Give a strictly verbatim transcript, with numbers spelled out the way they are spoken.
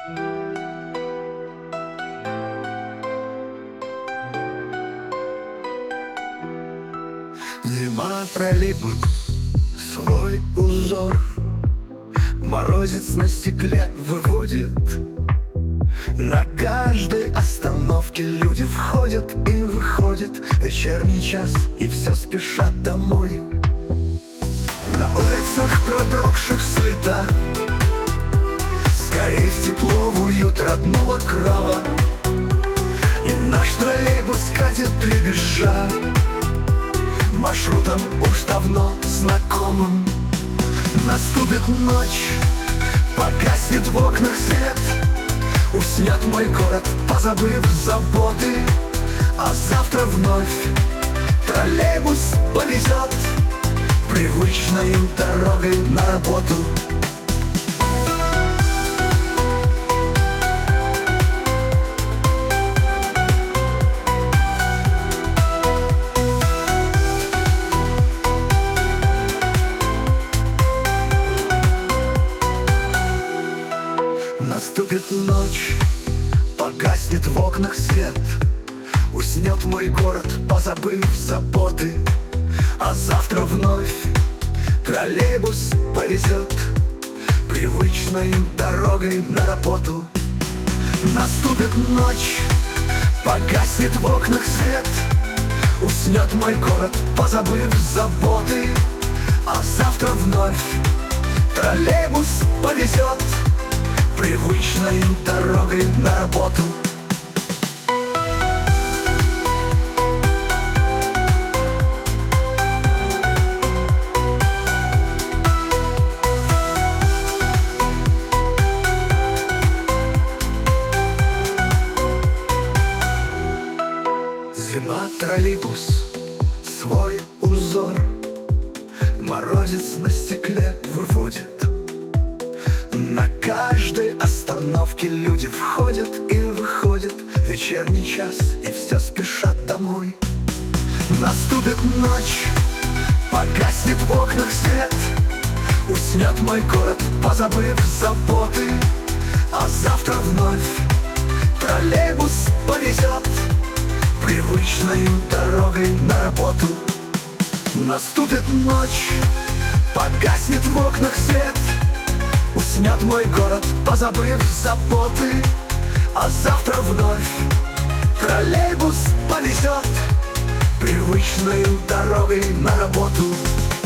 Зима пролипнет свой узор, морозец на стекле выводит. На каждой остановке люди входят и выходят. Вечерний час, и все спешат домой. На улицах продрогших суета, скорей в тепло, в уют родного крова. И наш троллейбус катит дребезжа маршрутом уж давно знакомым. Наступит ночь, погаснет в окнах свет, уснет мой город, позабыв заботы. А завтра вновь троллейбус повезет привычной дорогой на работу. Наступит ночь, погаснет в окнах свет, уснет мой город, позабыв заботы. А завтра вновь троллейбус повезет привычной дорогой на работу. Наступит ночь, погаснет в окнах свет, уснет мой город, позабыв заботы. А завтра вновь троллейбус повезет привычной дорогой на работу. Зима троллейбус свой узор, морозец на стекле выводит. На каждой остановке люди входят и выходят. Вечерний час, и все спешат домой. Наступит ночь, погаснет в окнах свет, уснет мой город, позабыв заботы. А завтра вновь троллейбус повезет привычной дорогой на работу. Наступит ночь, погаснет в окнах свет, уснет мой город, позабыв заботы. А завтра вновь троллейбус повезет привычной дорогой на работу.